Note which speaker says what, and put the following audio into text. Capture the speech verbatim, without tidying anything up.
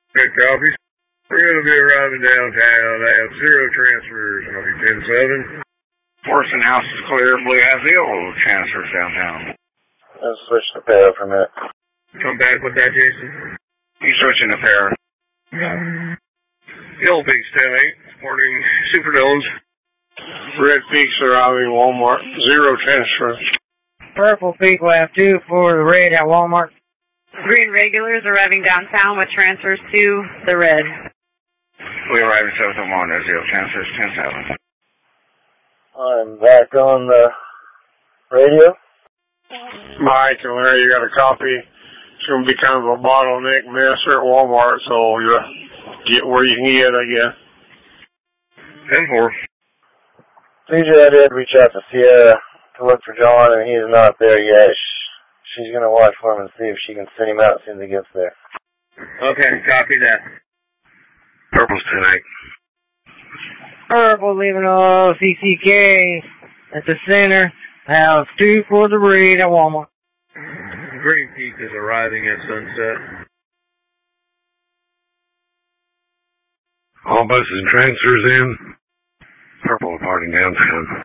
Speaker 1: Good copy. We're going to be arriving downtown. I have zero transfers. Copy ten seven.
Speaker 2: Forreston House is clear. Blue has zero transfers downtown.
Speaker 3: Let's switch the pair for a minute.
Speaker 1: Come back with that, Jason.
Speaker 2: You switching the pair.
Speaker 1: Yellow Peaks ten eight, supporting Superdomes.
Speaker 4: Red Peaks arriving Walmart, zero transfers.
Speaker 5: Purple Peak will have two for the red at Walmart.
Speaker 6: Green regulars arriving downtown with transfers to the red.
Speaker 2: We arriving seven oh one, zero transfers, ten seven.
Speaker 3: I'm back on the radio.
Speaker 4: Mike and Larry, you got a copy. It's going to be kind of a bottleneck mess at Walmart, so you get where you can get, I guess.
Speaker 1: ten four.
Speaker 3: T J, I did reach out to Sierra to look for John, and he's not there yet. She's going to watch for him and see if she can send him out as soon as he gets there.
Speaker 1: Okay, copy that.
Speaker 2: Purple's ten eight.
Speaker 5: Purple leaving off C C K at the center. Have two for the red at Walmart.
Speaker 1: Green Peak is arriving at Sunset.
Speaker 7: All buses and transfers in.
Speaker 2: Purple departing downtown.